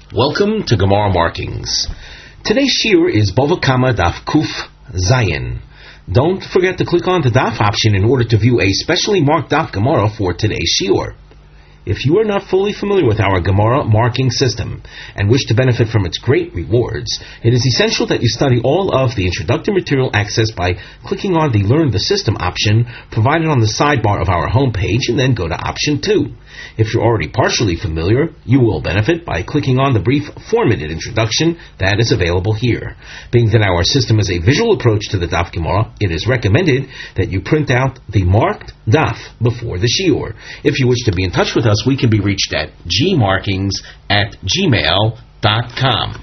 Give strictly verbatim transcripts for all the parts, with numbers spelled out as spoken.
Welcome to Gemara Markings. Today's shiur is Bava Kama Daf Kuf Zayin. Don't forget to click on the Daf option in order to view a specially marked Daf Gemara for today's shiur. If you are not fully familiar with our Gemara marking system and wish to benefit from its great rewards, it is essential that you study all of the introductory material accessed by clicking on the Learn the System option provided on the sidebar of our homepage and then go to option two. If you're already partially familiar, you will benefit by clicking on the brief four-minute introduction that is available here. Being that our system is a visual approach to the Daf Gemara, it is recommended that you print out the marked Daf before the shiur. If you wish to be in touch with us, we can be reached at gmarkings at gmail dot com.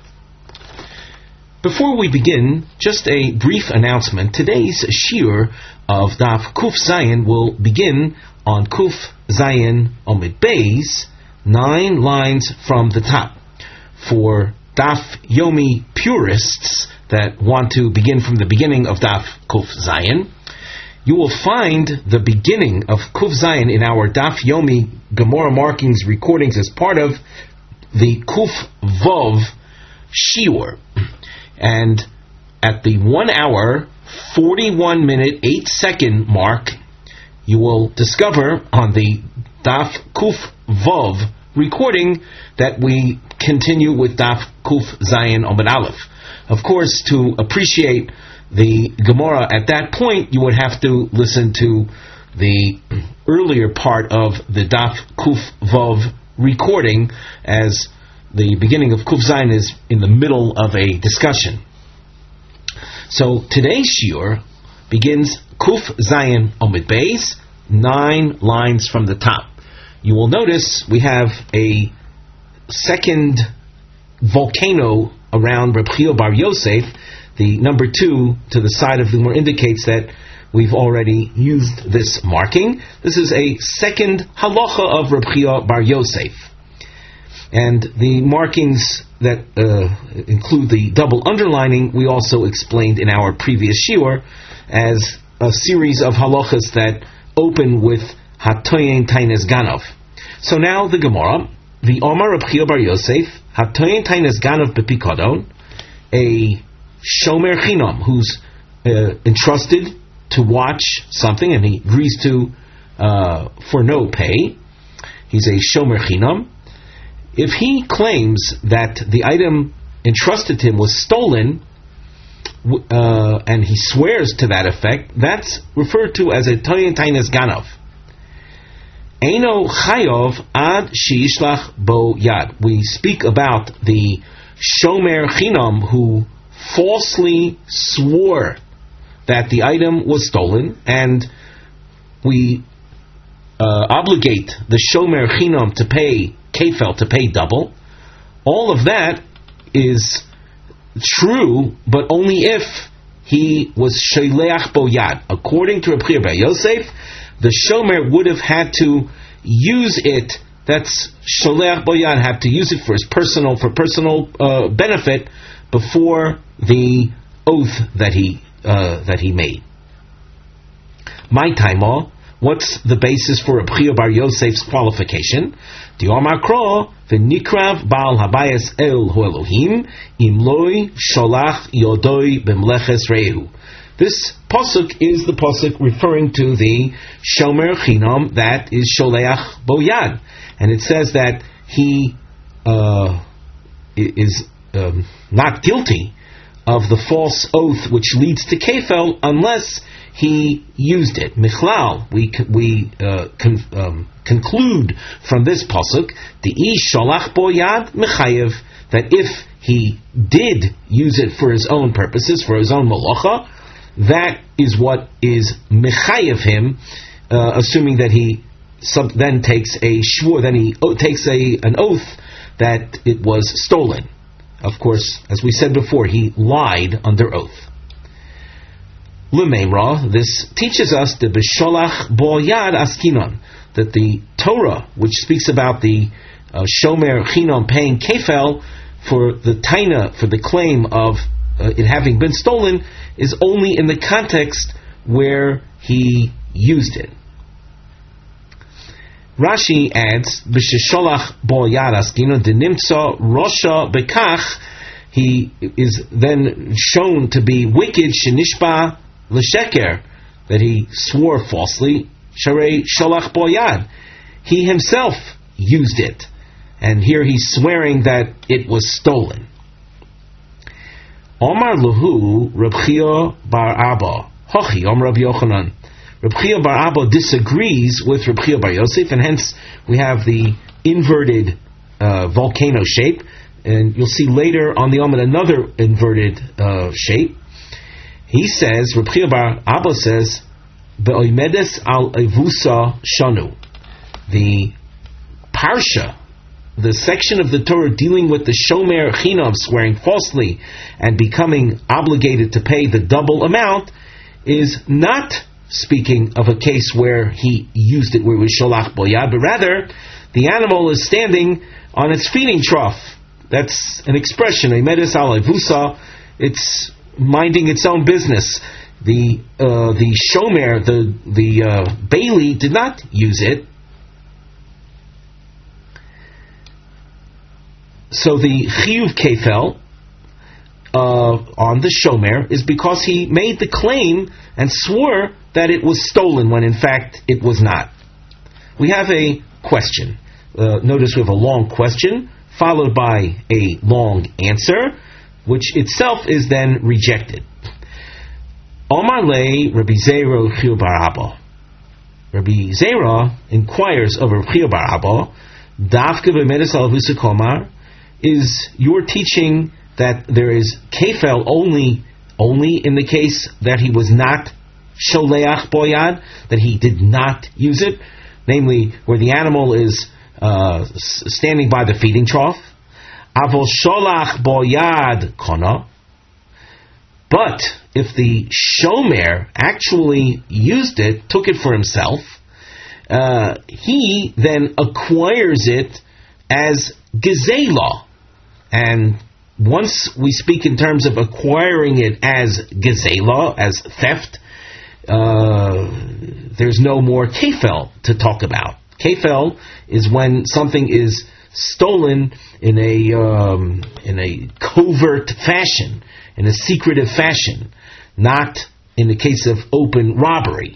Before we begin, just a brief announcement. Today's shiur of Daf Kuf Zayin will begin on Kuf Zayin Omid Beis, nine lines from the top. For Daf Yomi purists that want to begin from the beginning of Daf Kuf Zayin, you will find the beginning of Kuf Zayin in our Daf Yomi Gemara Markings recordings as part of the Kuf Vov Shiur. And at the one hour, forty-one minute, eight second mark, you will discover on the Daf Kuf Vov recording that we continue with Daf Kuf Zayin Omid Aleph. Of course, to appreciate the Gemara at that point, you would have to listen to the earlier part of the Daf Kuf Vov recording, as the beginning of Kuf Zayin is in the middle of a discussion. So today's shiur begins Kuf Zayin Omid Beis, nine lines from the top. You will notice we have a second volcano around Reb Chia Bar Yosef. The number two to the side of the Gemara indicates that we've already used this marking. This is a second halacha of Reb Chia Bar Yosef. And the markings that uh, include the double underlining, we also explained in our previous shiur as a series of halachas that open with Hatoyin Tainus Ganov. So now the Gemara, the Omar Reb Chia Bar Yosef, Hatoyin Tainus Ganov Bepikadon, a Shomer Chinam who's uh, entrusted to watch something and he agrees to uh, for no pay. He's a Shomer Chinam. If he claims that the item entrusted to him was stolen, uh, and he swears to that effect, that's referred to as a Toyin Tainus Ganov. Eino Chayov Ad Sheishlach Bo Yad. We speak about the Shomer Chinam who falsely swore that the item was stolen, and we uh, obligate the Shomer Chinam to pay Kefel, to pay double. All of that is true, but only if he was Sheleach Bo Yad. According to Reb Chia Bar Yosef, the Shomer would have had to use it, that's Sheleach Bo Yad, have to use it for his personal, for personal uh, benefit before the oath that he uh, that he made. My taima, what's the basis for Reb Chia Bar Yosef's qualification? Diomar Kro v'nikrav Baal Habayas El Hu Elohim Imloi Sholach Yodoi B'mleches Rehu. This pasuk is the pasuk referring to the Shomer Chinam that is Sholeach Bo Yad, and it says that he uh, is um, not guilty of the false oath which leads to Kefel unless he used it. Michlal, we we uh, con, um, conclude from this pasuk, the ish sholach bo yad mechayev, that if he did use it for his own purposes, for his own malacha, that is what is mechayev him, uh, assuming that he sub, then takes a shvur, then he oh, takes a an oath that it was stolen. Of course, as we said before, he lied under oath. L'meimra, this teaches us the b'sholach bo yad askinon, that the Torah, which speaks about the uh, shomer chinam paying kefel for the taina, for the claim of uh, it having been stolen, is only in the context where he used it. Rashi adds, B'shesholach bo yad askinu denimtza rosha bekach. He is then shown to be wicked, shenishba l'sheker, that he swore falsely, sharei sholach bo yad. He himself used it. And here he's swearing that it was stolen. Omar Lahu Reb Chia bar Abba. Hochi, Omar Reb Yochanan. Reb Chia bar Abba disagrees with Reb Chia bar Yosef, and hence we have the inverted uh, volcano shape. And you'll see later on the Amud another inverted uh, shape. He says, Reb Chia bar Abba says, Be'oimedes al evusa shanu. The parsha, the section of the Torah dealing with the shomer chinam, swearing falsely and becoming obligated to pay the double amount, is not speaking of a case where he used it where it was sholach boyad, but rather the animal is standing on its feeding trough. That's an expression, emedes al evusa. It's minding its own business. The uh, the shomer, the the uh, Bailey, did not use it. So the chiyuv kefel uh, on the shomer is because he made the claim and swore that it was stolen when in fact it was not. We have a question. Uh, notice we have a long question followed by a long answer, which itself is then rejected. Omar le Rabbi Zera Chiyuv bar Abba. Rabbi Zera inquires of Rabbi Chiyuv bar Abba, Davka b'medes al evusa komar. Is your teaching that there is kefel only only in the case that he was not sholeach boyad, that he did not use it, namely where the animal is uh, standing by the feeding trough? Avol sholach boyad kona. But if the shomer actually used it, took it for himself, uh, he then acquires it as gezela. And once we speak in terms of acquiring it as gezela, as theft, uh, there's no more kefel to talk about. Kefel is when something is stolen in a um, in a covert fashion, in a secretive fashion, not in the case of open robbery.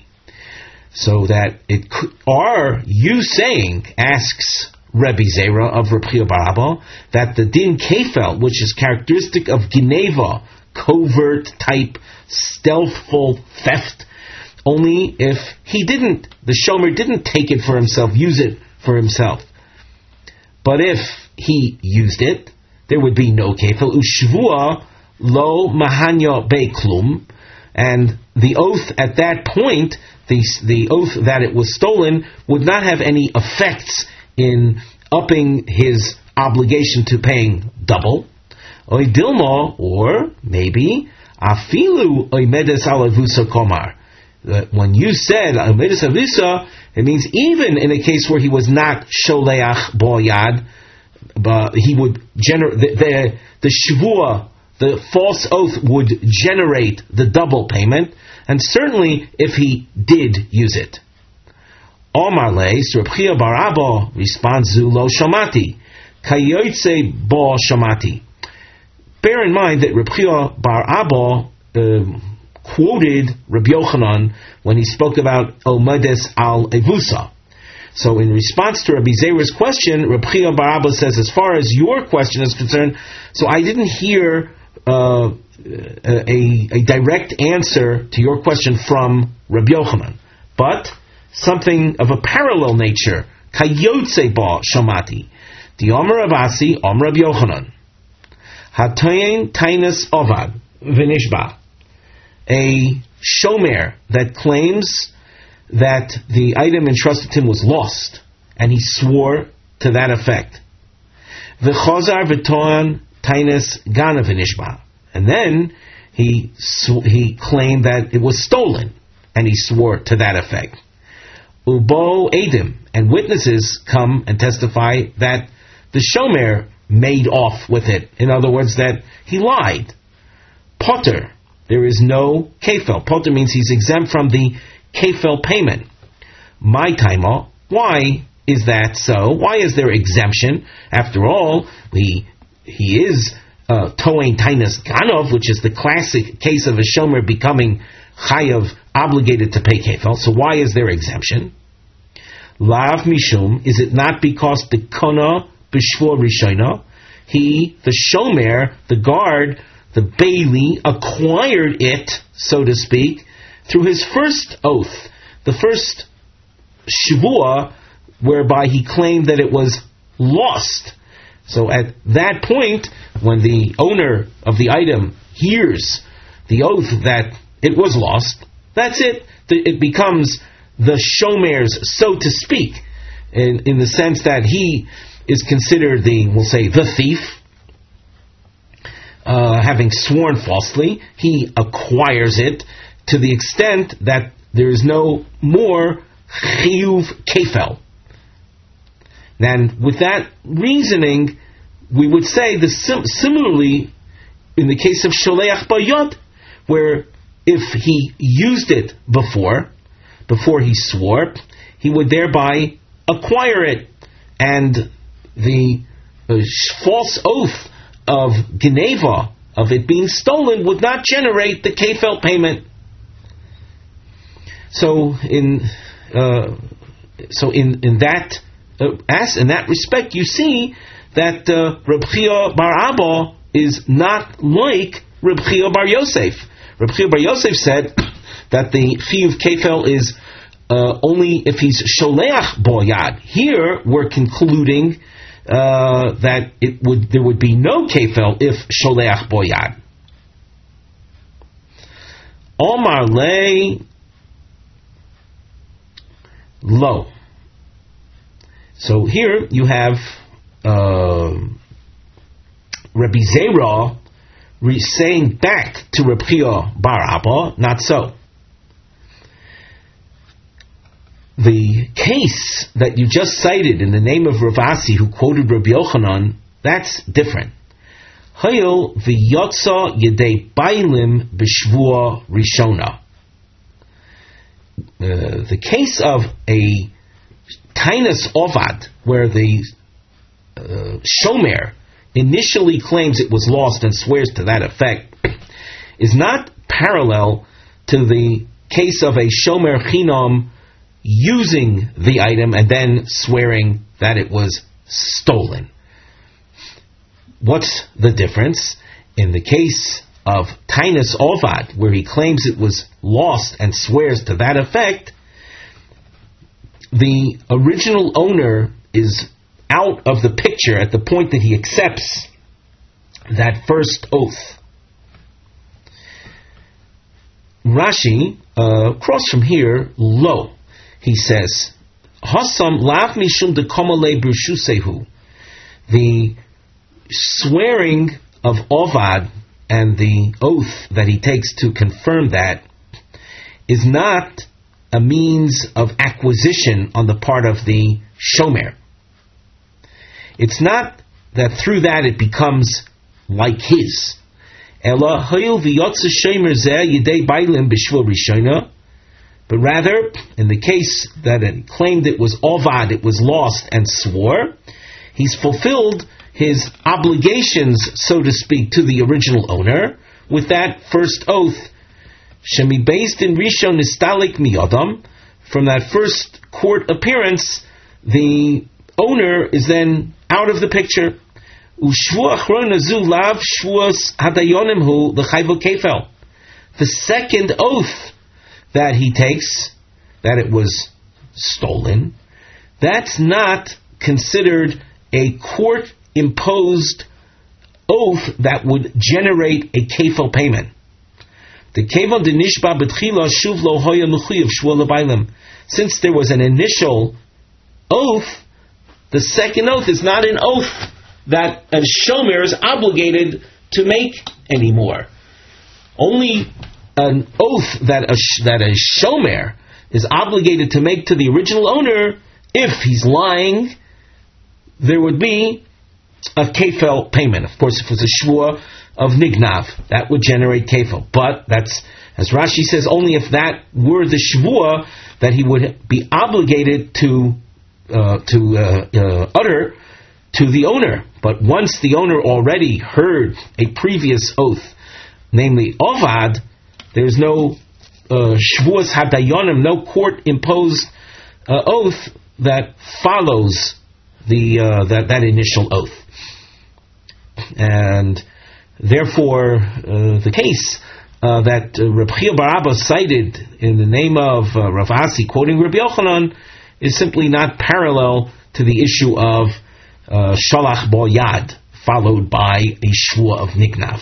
So that it could, are you saying, asks Rebbe Zera of Reb Chia bar Abba, that the din kefel, which is characteristic of Geneva, covert type, stealthful theft, only if he didn't, the shomer didn't take it for himself, use it for himself. But if he used it, there would be no kefel. Ushvua lo mahanya beklum, and the oath at that point, the the oath that it was stolen, would not have any effects in upping his obligation to paying double. Oy dilma, or maybe afilu oimedes al evusa komar. When you said oimedes evusa, it means even in a case where he was not sholeach boyad, but he would generate the, the the shvua, the false oath would generate the double payment, and certainly if he did use it. Omar le, so Reb Chia bar Abba responds, Zu lo shamati, kayoytze bo shamati. Bear in mind that Reb Chia bar Abba uh, quoted Rabbi Yochanan when he spoke about Omedes al Evusa. So in response to Rabbi Zera's question, Reb Chia bar Abba says, as far as your question is concerned, so I didn't hear uh, a, a direct answer to your question from Rabbi Yochanan, but something of a parallel nature. Kayotze ba shamati. The Omer Abasi, Omer Rabbi Yochanan. Hatayin tainus ovad v'nishba. A shomer that claims that the item entrusted to him was lost, and he swore to that effect. V'chozar v'toan tainus gana v'nishba. And then he sw- he claimed that it was stolen, and he swore to that effect. Ubo Edim, and witnesses come and testify that the shomer made off with it. In other words, that he lied. Potter, there is no kefel. Potter means he's exempt from the kefel payment. My taima, why is that so? Why is there exemption? After all, he, he is uh, Toein Tainas Ganov, which is the classic case of a shomer becoming chayav, obligated to pay kefel. So why is there exemption? Lav mishum, is it not because the kona b'shvua rishona, he, the shomer, the guard, the bailey, acquired it, so to speak, through his first oath, the first shvua, whereby he claimed that it was lost. So at that point, when the owner of the item hears the oath that it was lost, that's it. It becomes the shomer's, so to speak, in, in the sense that he is considered the, we'll say, the thief, uh, having sworn falsely. He acquires it to the extent that there is no more chiyuv kefel. And with that reasoning, we would say the sim- similarly in the case of sholeach bayot, where if he used it before, before he swore, he would thereby acquire it, and the uh, false oath of geneva, of it being stolen, would not generate the kefel payment. So in uh, so in in that uh, as in that respect, you see that uh, Reb Chia bar Abba is not like Reb Chia bar Yosef. Reb Chia bar Yosef said that the chiyuv kefel is uh, only if he's sholeach boyad. Here we're concluding uh, that it would there would be no kefel if sholeach boyad. Omar lei lo. So here you have uh, Rabbi Zera re- saying back to Reb Chia bar Abba, not so. The case that you just cited in the name of Ravasi, who quoted Rabbi Yochanan, that's different. Hayil v'yotza yedei bailim b'shvua rishona. Uh, the case of a Tainas Ovad, where the uh, shomer initially claims it was lost and swears to that effect, is not parallel to the case of a shomer chinam using the item and then swearing that it was stolen. What's the difference? In the case of Tainas Ovad, where he claims it was lost and swears to that effect, the original owner is out of the picture at the point that he accepts that first oath. Rashi, uh, across from here, lo, he says, Hasam lav mishum de komale brushusehu. The swearing of Ovad and the oath that he takes to confirm that is not a means of acquisition on the part of the shomer. It's not that through that it becomes like his. But rather, in the case that it claimed it was Ovad, it was lost and swore, he's fulfilled his obligations, so to speak, to the original owner with that first oath. Shemi based in Rishon Nistalik Miyadam, from that first court appearance, the owner is then out of the picture. The second oath that he takes, that it was stolen, that's not considered a court-imposed oath that would generate a kefil payment. The kevan de nishba betchila shuv lo hoya mechuyev shvua lebailim. Since there was an initial oath, the second oath is not an oath that a shomer is obligated to make anymore. Only an oath that a that a shomer is obligated to make to the original owner, if he's lying, there would be a kefil payment. Of course, if it was a shvua of nignav, that would generate kefil. But that's, as Rashi says, only if that were the shvua that he would be obligated to uh, to uh, uh, utter to the owner. But once the owner already heard a previous oath, namely Ovad, there's no uh, Shvuas Hadayonim, no court-imposed uh, oath that follows the uh, that, that initial oath. And therefore, uh, the case uh, that uh, Reb Chia bar Abba cited in the name of uh, Rav Asi, quoting Rabbi Yochanan, is simply not parallel to the issue of uh, Sholach bo Yad, followed by a Shvua of Nignav.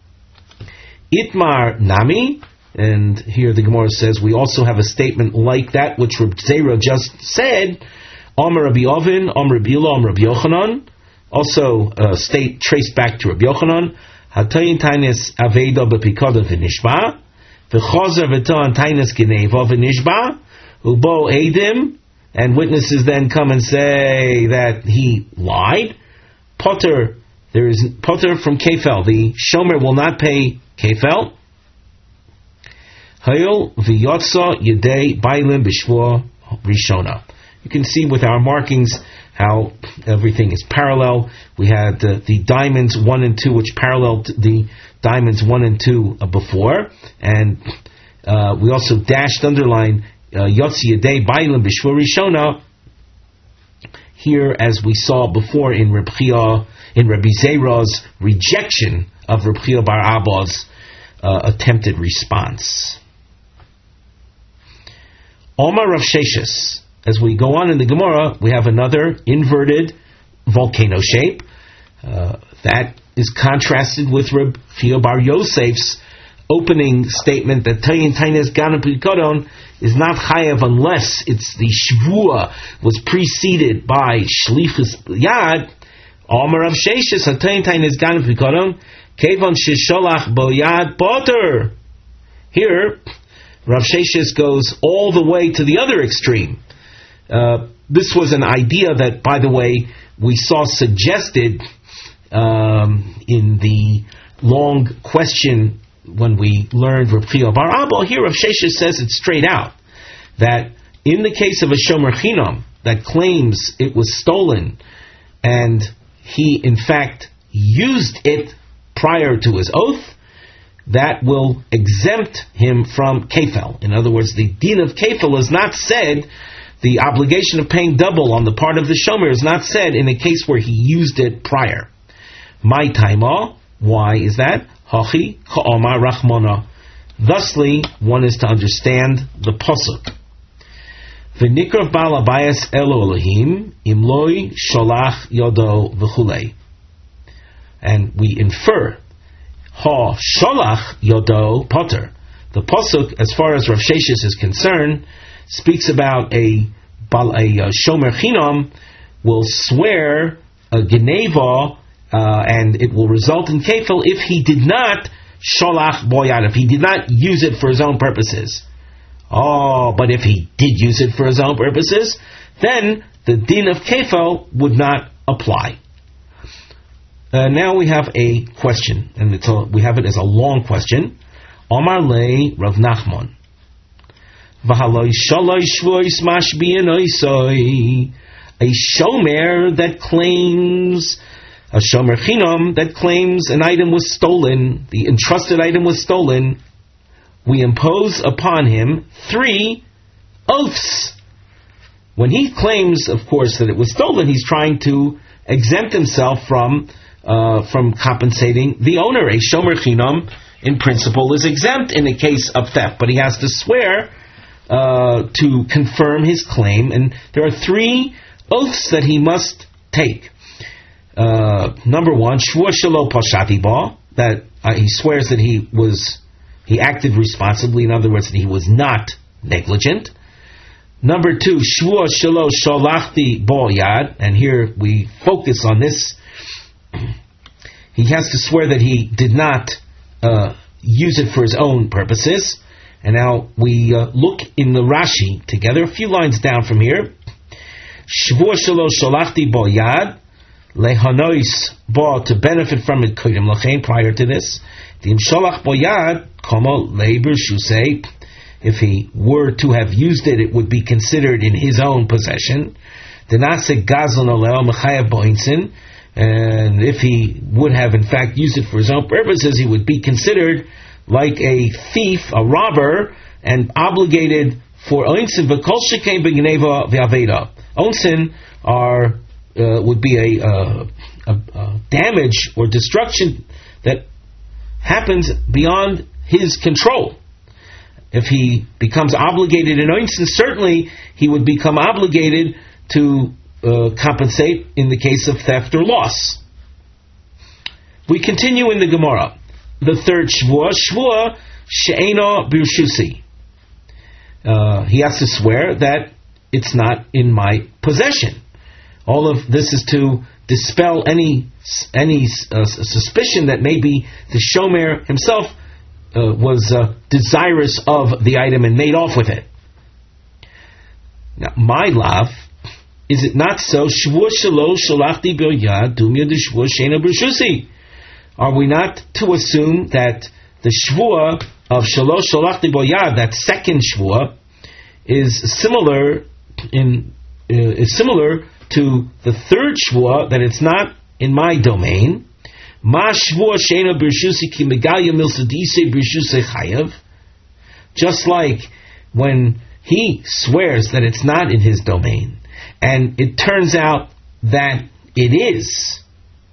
Itmar Nami, and here the Gemara says we also have a statement like that which Reb Zera just said, Amar Rabbi Ovin, Amar Rabbi Yila, Amar Rabbi Yochanan, also uh, state traced back to Rabbi Yochanan, Hatayin Tainis Aveda b'Pikada v'Nishba, v'Chozer v'Tan Tainis Geneva v'Nishba, Ubo Eidim, and witnesses then come and say that he lied. Potter, there is Potter from Kefel. The Shomer will not pay Kefel. Hayol v'Yotza Yedei Bailim b'Shvua Rishona. You can see with our markings how everything is parallel. We had uh, the diamonds one and two, which paralleled the diamonds one and two uh, before, and uh, we also dashed underline Yotzi Yedei Bailim B'Shvua Rishona. Here, as we saw before in Reb Chia, in Rabbi Zera's rejection of Reb Chia bar Abba's uh, attempted response. Omar Rav Sheshes. As we go on in the Gemara, we have another inverted volcano shape. Uh, that is contrasted with Reb Chia bar Yosef's opening statement that Tayin Taines Gana Pikoron is not chayav unless it's the Shvua was preceded by Shlichus Yad. Amar Rav Sheshes Tayin Taines Gana Pikoron Kevon Shisholach Bo Yad Potter. Here, Rav Sheshes goes all the way to the other extreme. Uh, this was an idea that, by the way, we saw suggested um, in the long question when we learned Reb Chia bar Abba. Here Rav Sheshes says it straight out, that in the case of a Shomer Chinam that claims it was stolen and he in fact used it prior to his oath, that will exempt him from Kefel. In other words, the din of Kefel is not said, the obligation of paying double on the part of the Shomer is not said in a case where he used it prior. My taima, why is that? Hachi cha'ama rachmana. Thusly, one is to understand the pasuk. V'nikrav ba'al abayas elo Elohim imloi sholach yodo v'chulei. And we infer ha sholach yodo potter. The pasuk, as far as Rav Sheshes is concerned, speaks about a, a shomer chinam will swear a geneva, uh, and it will result in kefil if he did not sholach boyad, if he did not use it for his own purposes. Oh, but if he did use it for his own purposes, then the din of kefil would not apply. Uh, now we have a question, and it's a, we have it as a long question. Omar le Rav Nachman. A shomer that claims, a shomer chinam that claims an item was stolen, the entrusted item was stolen, we impose upon him three oaths. When he claims, of course, that it was stolen, he's trying to exempt himself from uh, from compensating the owner. A shomer chinam, in principle, is exempt in a case of theft, but he has to swear Uh, to confirm his claim, and there are three oaths that he must take. Uh, number one, shvua shelo pashati ba, that uh, he swears that he was he acted responsibly. In other words, that he was not negligent. Number two, shvua shelo sholachti bo yad, and here we focus on this. He has to swear that he did not uh, use it for his own purposes. And now we uh, look in the Rashi together, a few lines down from here. Shvua shelo sholachti bo yad, lehanois bo, to benefit from it kodim lachein, prior to this. Dim sholach bo yad, komo leiber shusei, if he were to have used it, it would be considered in his own possession. Denase gazon oleo mechayev bo'insin, and if he would have in fact used it for his own purposes, he would be considered like a thief, a robber, and obligated for oinsin v'kol shekain b'gneva v'aveda. Oinsin are uh, would be a, uh, a, a damage or destruction that happens beyond his control. If he becomes obligated in oinsin, certainly he would become obligated to uh, compensate in the case of theft or loss. We continue in the Gemara. The third shvua, shvua she'eno birshusi. Uh, he has to swear that it's not in my possession. All of this is to dispel any any uh, suspicion that maybe the shomer himself uh, was uh, desirous of the item and made off with it. Now, my love, is it not so? Shvua shelo shalachti b'yad dumya de shvua she'ena b'rshusi. Are we not to assume that the shvua of shelo shalachti b'yad, that second shvua, is similar in uh, is similar to the third shvua, that it's not in my domain? Ma shvua she'ena b'rshusi ki megalya milsadise b'rshusi chayav. Just like when he swears that it's not in his domain, and it turns out that it is,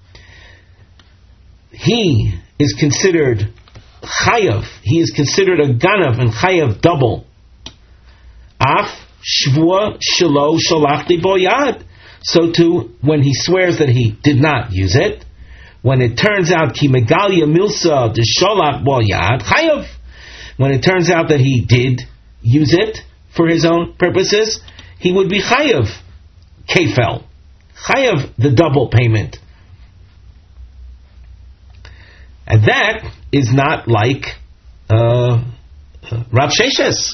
he is considered chayav. He is considered a ganav, and chayav double. Af shvua shelo shalachti bo yad. So too, when he swears that he did not use it, when it turns out ki megalya milsa de sholach bo yad chayav, when it turns out that he did use it for his own purposes, he would be chayav kefel, chayav the double payment. And that is not like uh, Rav Sheshes.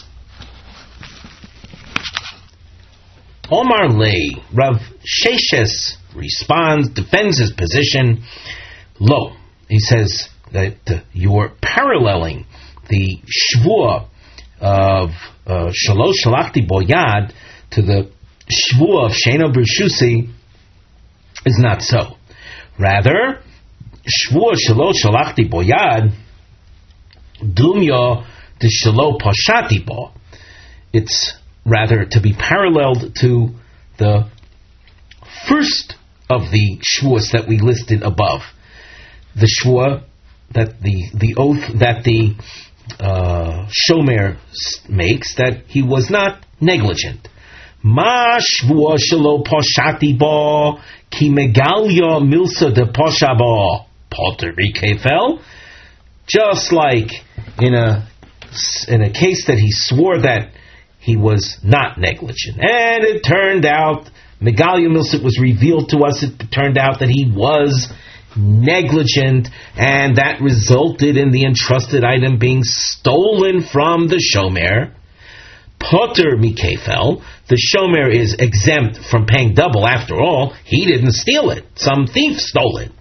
Omar Lei, Rav Sheshes responds, defends his position. Lo, he says that uh, you're paralleling the shvua of shalosh shalachti boyad to the shvua of she'ena b'rshusi is not so. Rather, shvua shalosh shalachti boyad dumya de shalo pashati bo. It's rather to be paralleled to the first of the shvuas that we listed above. The shvua, that the, the oath that the uh, shomer makes, that he was not negligent. Ma shvua shelo poshati bo ki megalya milsa de posha bo poter kefel. Just like in a in a case that he swore that he was not negligent, and it turned out megalya milsa was revealed to us. It turned out that he was negligent, and that resulted in the entrusted item being stolen from the shomer. Poter mikefel, the shomer is exempt from paying double. After all, he didn't steal it; some thief stole it.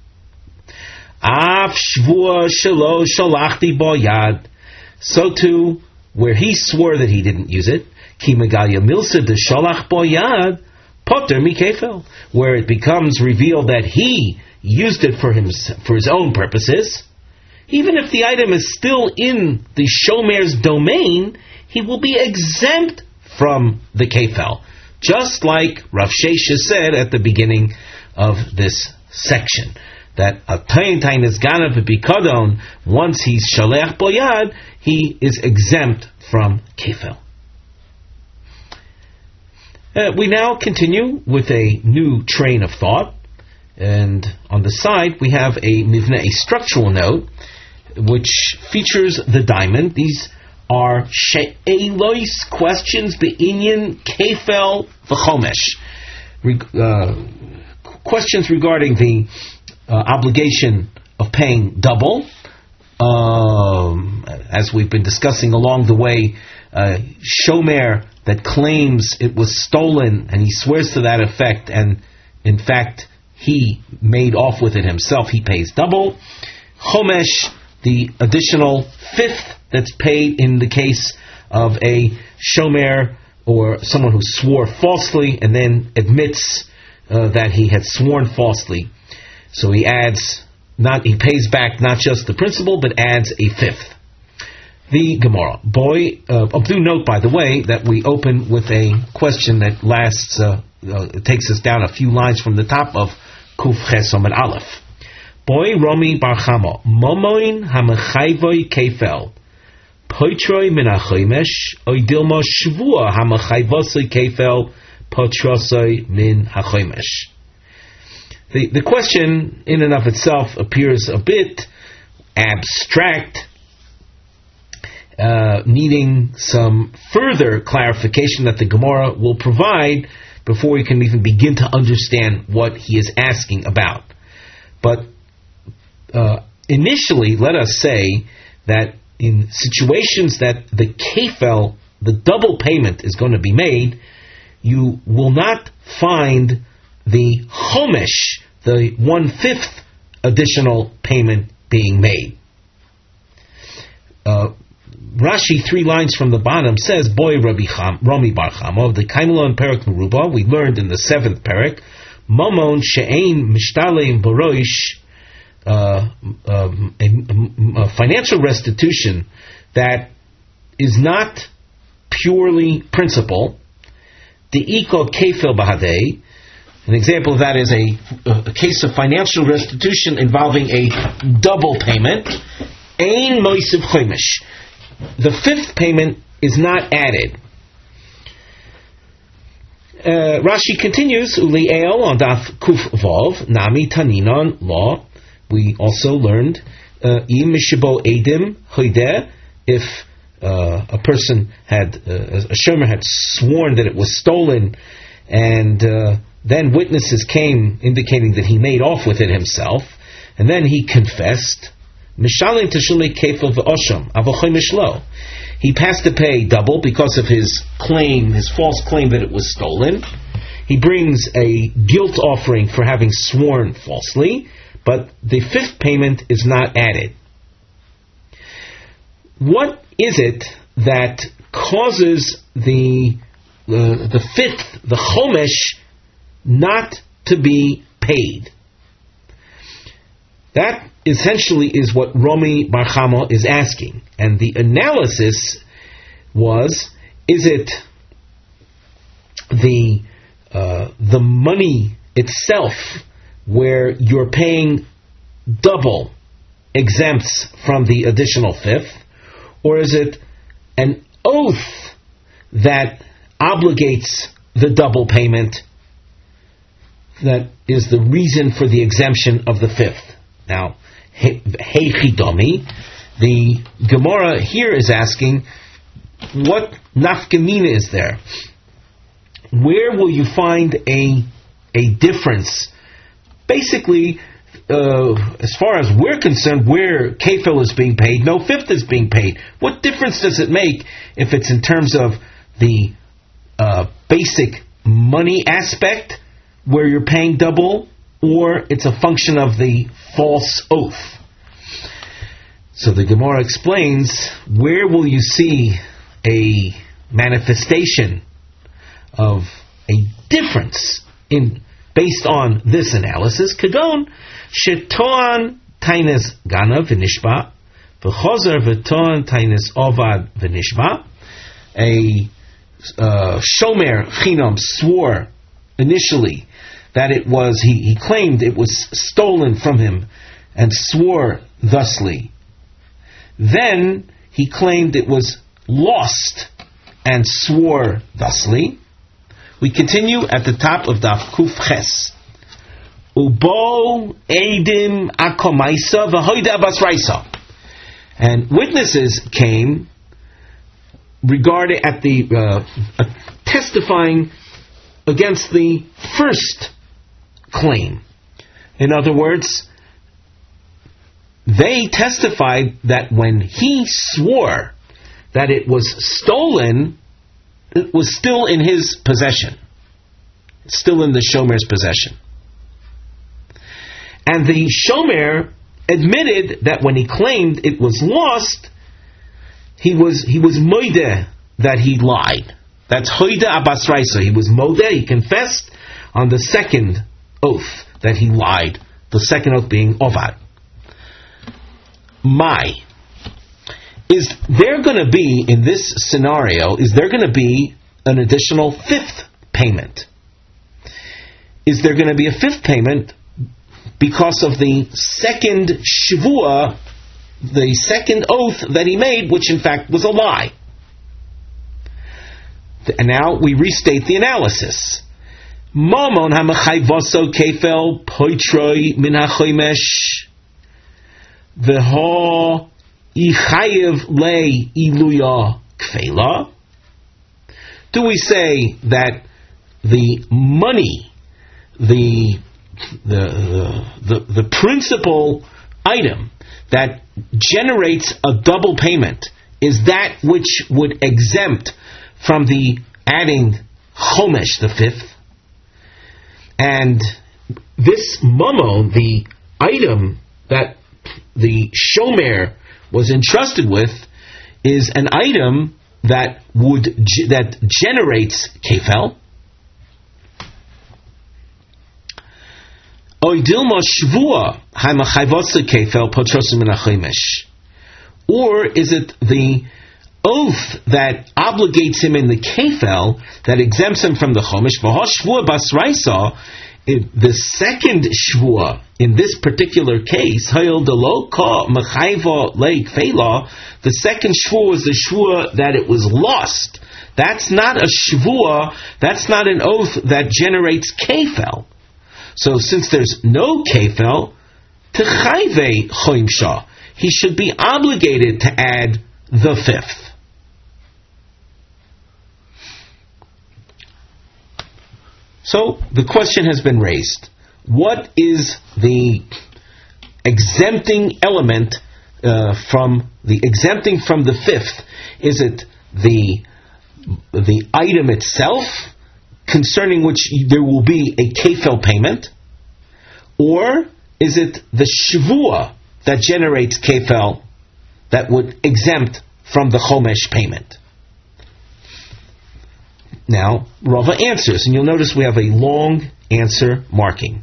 Af shvua shelo shalachti bo yad. So too, where he swore that he didn't use it, ki megalya milsa de shalach bo yad, poter mikefel, where it becomes revealed that he used it for him for his own purposes, even if the item is still in the shomer's domain, he will be exempt from the kefel, just like Rav Sheshes said at the beginning of this section, that a tain tain is ganav b'pikadon, once he's shalech boyad, he is exempt from kefel. Uh, we now continue with a new train of thought. And on the side, we have a mivna, a structural note, which features the diamond. These are she'elois, questions, be'inyan, kefel, v'chomesh. Re- uh, questions regarding the uh, obligation of paying double. Um, as we've been discussing along the way, uh, shomer that claims it was stolen, and he swears to that effect, and in fact, he made off with it himself, he pays double. Chomesh, the additional fifth that's paid in the case of a shomer or someone who swore falsely and then admits uh, that he had sworn falsely. So he adds, not he pays back not just the principal, but adds a fifth. The Gemara. Boy, uh, do note, by the way, that we open with a question that lasts, uh, uh, takes us down a few lines from the top of Kuf Ches Amud Aleph. Boy Romi Bar Chama, Momoin Hamachayvoi Kefel, Poitroi Min HaChomesh, Oidilmo Shvua Hamachayvosoi Kefel, Potrosoi Min HaChomesh. The the question in and of itself appears a bit abstract, uh, needing some further clarification that the Gemara will provide before we can even begin to understand what he is asking about. But uh, initially, let us say that in situations that the kefel, the double payment, is going to be made, you will not find the chomesh, the one-fifth additional payment being made. Uh, Rashi, three lines from the bottom, says, Boy Rabbi Cham, Romi Bar Chama, of the Kaimulon Perek Meruba, we learned in the seventh Perek, Momon She'ein Mishtaleim Baroish, uh, um, a, a financial restitution that is not purely principal, the Iko Kefil Bahadei. An example of that is a, a case of financial restitution involving a double payment. Ein Moisiv Chomesh. The fifth payment is not added. Uh, Rashi continues, Uli Eel on Daf Kuf Vov, Nami Taninon Law. We also learned, Im Mishibo Edim Hoideh, if uh, a person had, uh, a shomer had sworn that it was stolen, and uh, then witnesses came indicating that he made off with it himself, and then he confessed. Mishalim Tashumi Kefil v'Osham Avochoy Mishlo. He passed to pay double because of his claim, his false claim that it was stolen. He brings a guilt offering for having sworn falsely, but the fifth payment is not added. What is it that causes the uh, the fifth, the chomesh, not to be paid? That essentially is what Romi Bar Chama is asking. And the analysis was, is it the uh, the money itself where you're paying double exempts from the additional fifth, or is it an oath that obligates the double payment that is the reason for the exemption of the fifth? Now, Heichidomi, the Gemara here is asking, what nafkamina is there? Where will you find a a difference? Basically, uh, as far as we're concerned, where kefil is being paid, no fifth is being paid. What difference does it make if it's in terms of the uh, basic money aspect, where you're paying double, or it's a function of the false oath? So the Gemara explains, where will you see a manifestation of a difference in based on this analysis? Kagon shetoan taines gana v'nishba v'chozer v'toan taines ovad v'nishba. A uh, shomer chinam swore initially that it was, he, he claimed it was stolen from him and swore thusly. Then he claimed it was lost and swore thusly. We continue at the top of Daf Kuf Ches. Ubo Eidim Akomaisa V'Hoida Basraisa. And witnesses came regarding at the uh, uh, testifying against the first claim. In other words, they testified that when he swore that it was stolen, it was still in his possession. Still in the shomer's possession. And the shomer admitted that when he claimed it was lost, he was he was moideh that he lied. That's Hoida Abasraisa. He was Modeh, he confessed on the second oath that he lied. The second oath being Ovad. My. Is there going to be, in this scenario, is there going to be an additional fifth payment? Is there going to be a fifth payment because of the second Shavua, the second oath that he made, which in fact was a lie? And now we restate the analysis. Mamon hamachayvaso kefel poitroi min hachomesh v'ho ichayev le iluya kfela. Do we say that the money, the the the the principal item that generates a double payment is that which would exempt from the adding chomesh, the fifth? And this mamon, the item that the shomer was entrusted with, is an item that would that generates kefel. Or is it the oath that obligates him in the kefel that exempts him from the chomesh? The second shvua in this particular case, the second shvua was the shvua that it was lost. That's not a shvua. That's not an oath that generates kefel. So since there's no kefel, techayve choimsha, he should be obligated to add the fifth. So the question has been raised. What is the exempting element uh, from the exempting from the fifth? Is it the the item itself, concerning which there will be a kefel payment, or is it the shvua that generates kefel that would exempt from the chomesh payment? Now, Rava answers, and you'll notice we have a long answer marking.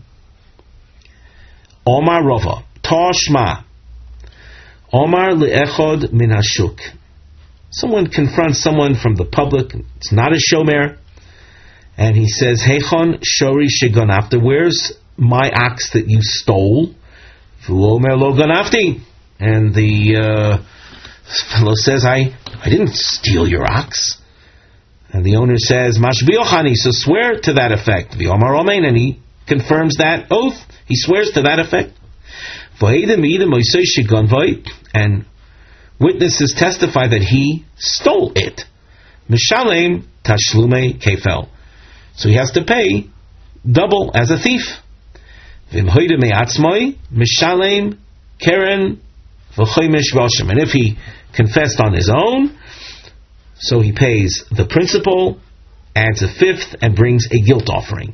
Omar Rava, Tashma, Omar le'echod min hashuk. Someone confronts someone from the public, it's not a shomer, and he says, Heichon shori sheganafta, where's my ox that you stole? V'omer lo ganafti. And the uh, fellow says, I, I didn't steal your ox. And the owner says, Mashbiochani, so swear to that effect. V'omar omein, and he confirms that oath. He swears to that effect. And witnesses testify that he stole it. Mishalem tashlume kefel. So he has to pay double as a thief. V'imhoide me'atzmoi mishalem keren v'choymesh v'oshem. And if he confessed on his own, so he pays the principal, adds a fifth, and brings a guilt offering.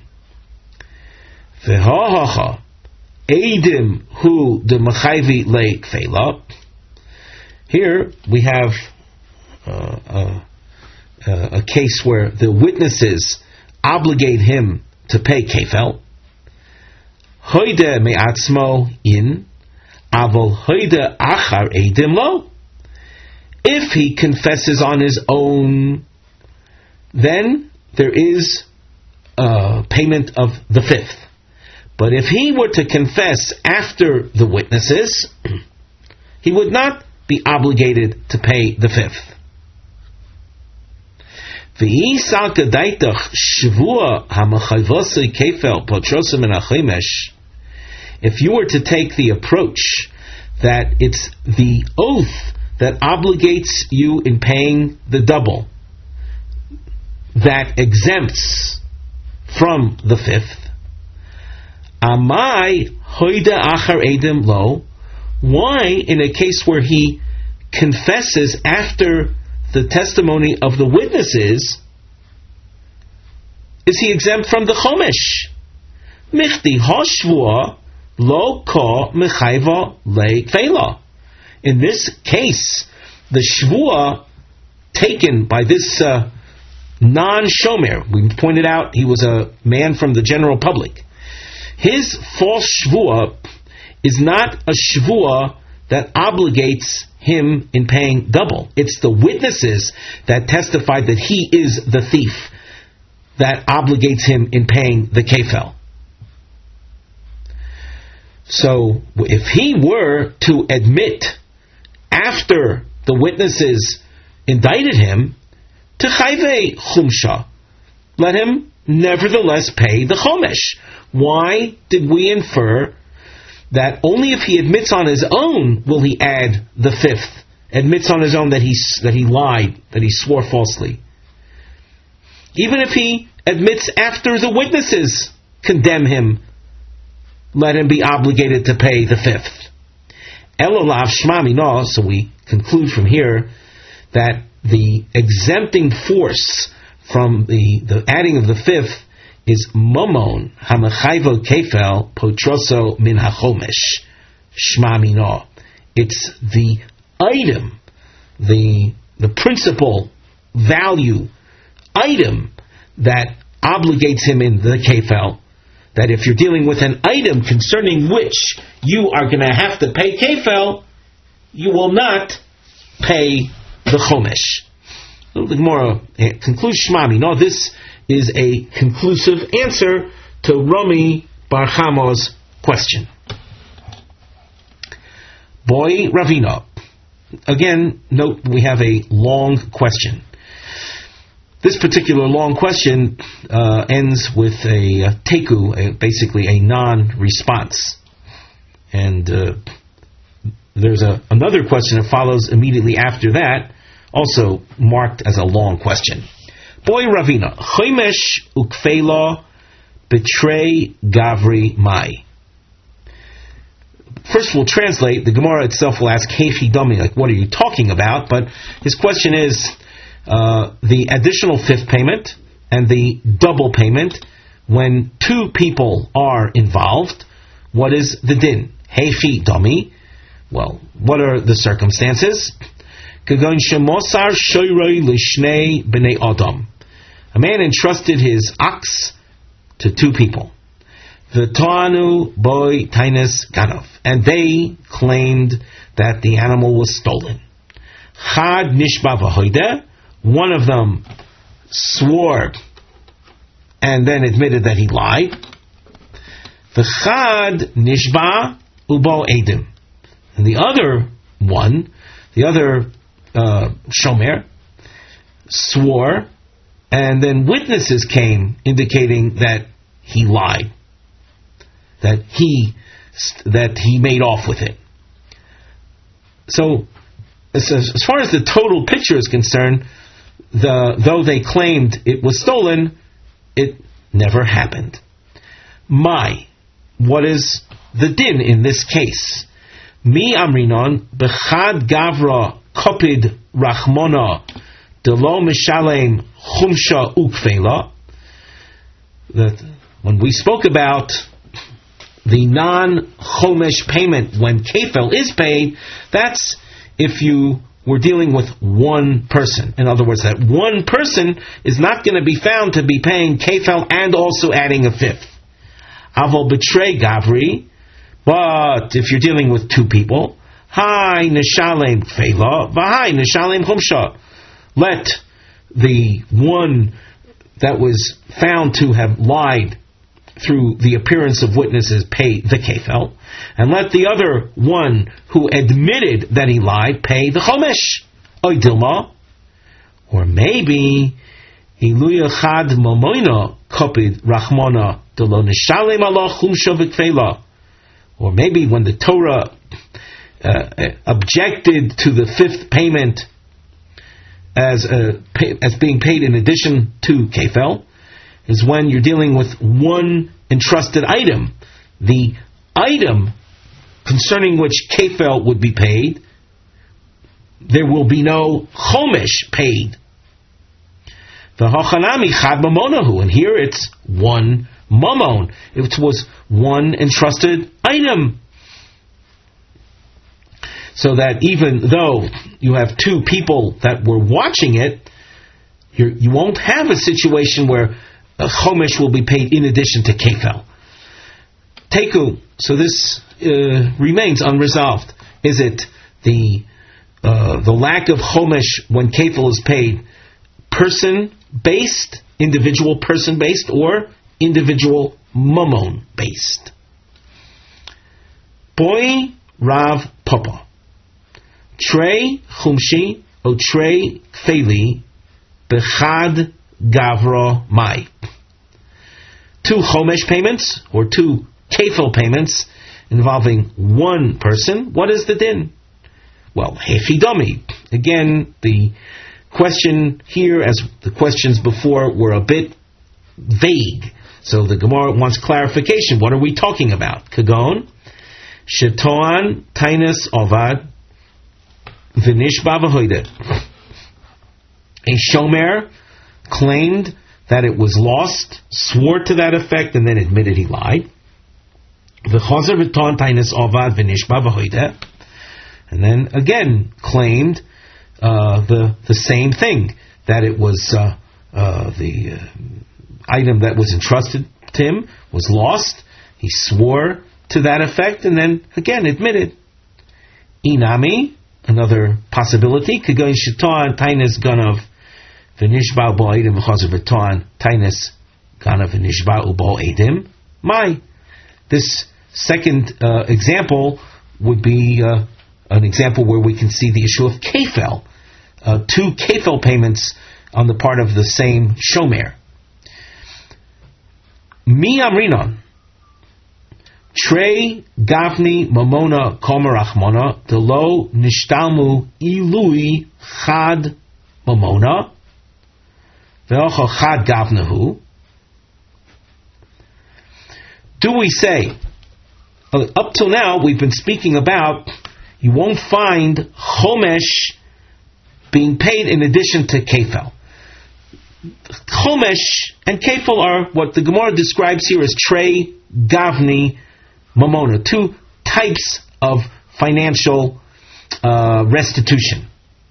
V'ha eidim hu de machayvi le kfela. Here we have uh, a, a case where the witnesses obligate him to pay kefel. Hoide me'atzmo in, avol hoide achar eidim lo. If he confesses on his own, then there is a payment of the fifth. But if he were to confess after the witnesses, he would not be obligated to pay the fifth. If you were to take the approach that it's the oath that obligates you in paying the double, that exempts from the fifth, Amai hoida achar edim lo. Why, in a case where he confesses after the testimony of the witnesses, is he exempt from the chomesh? Michti hashvua lo ko mechayva le kfela. In this case, the shvua taken by this uh, non-shomer, we pointed out he was a man from the general public, his false shvuah is not a shvuah that obligates him in paying double. It's the witnesses that testified that he is the thief that obligates him in paying the kefel. So if he were to admit after the witnesses indicted him, to chayve chumsha, let him nevertheless pay the chomesh. Why did we infer that only if he admits on his own will he add the fifth, admits on his own that he, that he lied, that he swore falsely? Even if he admits after the witnesses condemn him, let him be obligated to pay the fifth. Elolav shmami no, so we conclude from here that the exempting force from the, the adding of the fifth is momon hamachayvo kefel potroso min hachomesh shmami no. It's the item, the the principal value item that obligates him in the kefel. That if you're dealing with an item concerning which you are going to have to pay kefel, you will not pay the chomesh. The Gemara concludes shmami. No, this is a conclusive answer to Rami Bar Chama's question. Boy Ravina. Again, note we have a long question. This particular long question uh, ends with a, a teku, a, basically a non-response. And uh, there's a, another question that follows immediately after that, also marked as a long question. Boy Ravina, Chomesh ukfela betray gavri mai. First we'll translate, the Gemara itself will ask, Heifi Domi, like what are you talking about? But his question is, Uh, the additional fifth payment and the double payment when two people are involved. What is the din? Heifi dami. Well, what are the circumstances? Kagon shemosar shoyroi lishnei b'nei adam. A man entrusted his ox to two people. V'toanu boy tainus ganov, and they claimed that the animal was stolen. Chad nishba v'hoideh. One of them swore and then admitted that he lied. V'chad nishba ubo edim. And the other one, the other uh, shomer, swore, and then witnesses came indicating that he lied, that he that he made off with it. So, as, as far as the total picture is concerned, The, though they claimed it was stolen, it never happened. My, what is the din in this case? Mi amrinon bechad gavra kopid rachmona delo mishalem chumsha ukfela. That when we spoke about the non-chomesh payment when kefel is paid, that's if you we're dealing with one person. In other words, that one person is not going to be found to be paying kefel and also adding a fifth. Avol betray gavri, but if you're dealing with two people, hi neshalem kfela, v'hai neshalem chumsha. Let the one that was found to have lied through the appearance of witnesses pay the kefel, and let the other one who admitted that he lied pay the chomesh. Oy dilma. Or maybe iluya chad mamoina kopid rachmona delo nishalem Allah chumsha v'kfela. Or maybe when the Torah uh, objected to the fifth payment as uh, pay, as being paid in addition to kefel, is when you're dealing with one entrusted item. The item concerning which kefel would be paid, there will be no chomesh paid. The hachanami chad mamonahu, and here it's one mamon. It was one entrusted item. So that even though you have two people that were watching it, You're, you won't have a situation where a chomesh will be paid in addition to kefel. Teku. So this uh, remains unresolved. Is it the uh, the lack of chomesh when kefel is paid person based, individual person based, or individual mamon based? Boy Rav Papa. Trey chumshi o trey kfeli bechad gavra mai. Two chomesh payments or two kefel payments involving one person. What is the din? Well, hefidami. Again, the question here, as the questions before, were a bit vague. So the Gemara wants clarification. What are we talking about? Kagon, shetoan tainus ovad v'nishba v'hoide. A shomer claimed that it was lost, swore to that effect, and then admitted he lied. V'chozer v'ton tainus ovad v'nishba v'hoide. And then again claimed uh, the the same thing, that it was uh, uh, the uh, item that was entrusted to him was lost. He swore to that effect, and then again admitted. Inami, another possibility. Kagoin shetoan tainus ganav v'nishba u'bo edim v'chozer v'ton tainus ganav v'nishba u'bo edim. My, this second uh, example would be uh, an example where we can see the issue of kefel, uh, two kefel payments on the part of the same shomer. Mi amrinon, trey gavni mamona komerachmona delo nishtalmu ilui chad mamona ve'ocho chad gavnahu. Do we say, uh, up till now we've been speaking about, you won't find chomesh being paid in addition to kefel. Chomesh and kefel are what the Gemara describes here as trey, gavni, mamona, two types of financial uh, restitution.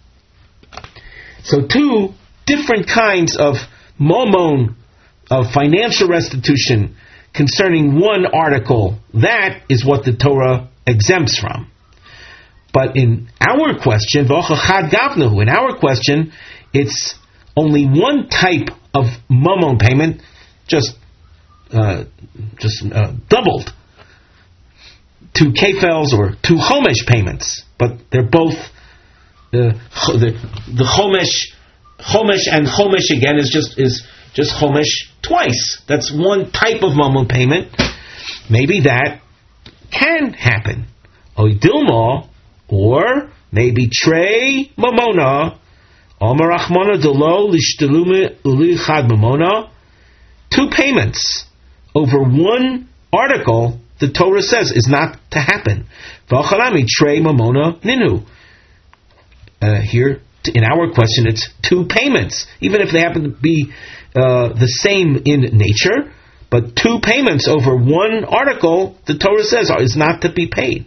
So two different kinds of mamon, of financial restitution concerning one article. That is what the Torah exempts from. But in our question, in our question, it's only one type of mamon payment, just uh, just uh, doubled. Two kefels or two chomesh payments, but they're both uh, the the chomesh chomesh and chomesh again is just is just chomesh twice. That's one type of mamon payment. Maybe that can happen. Oidilma. Or maybe trey mamona, omarachmona delo lishtalume uli chad mamona, two payments over one article. The Torah says is not to happen. V'achalami trey mamona ninu. Uh, here in our question, it's two payments, even if they happen to be uh, the same in nature. But two payments over one article, the Torah says, is not to be paid.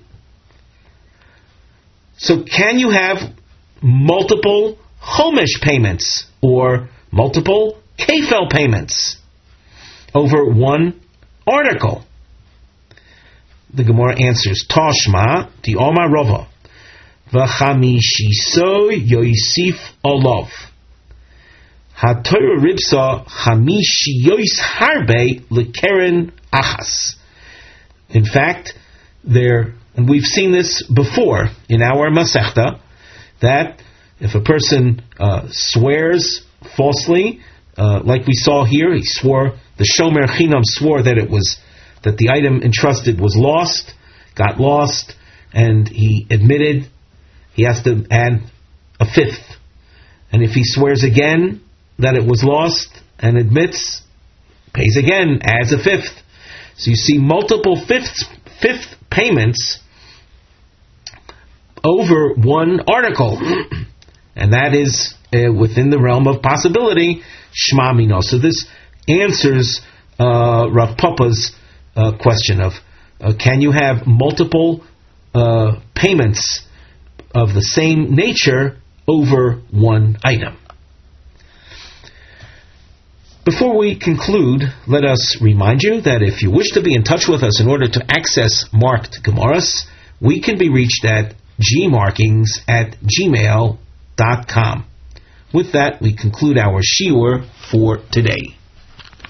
So can you have multiple chomesh payments or multiple kefel payments over one article? The Gemara answers, Tashma, the Omar Rava, V'chamishiso yoisif olav. HaTorah ribsa chamishi yois harbe lekeren achas. In fact, there... And we've seen this before in our Masechta, that if a person uh, swears falsely, uh, like we saw here, he swore, the Shomer Chinam swore that it was, that the item entrusted was lost, got lost, and he admitted, he has to add a fifth. And if he swears again that it was lost and admits, pays again, adds a fifth. So you see multiple fifths, fifth payments over one article, and that is uh, within the realm of possibility. Shma mino. So this answers uh, Rav Papa's uh, question of uh, can you have multiple uh, payments of the same nature over one item? Before we conclude, let us remind you that if you wish to be in touch with us in order to access marked Gemaras, we can be reached at gmarkings at gmail dot com. With that, we conclude our shiur for today.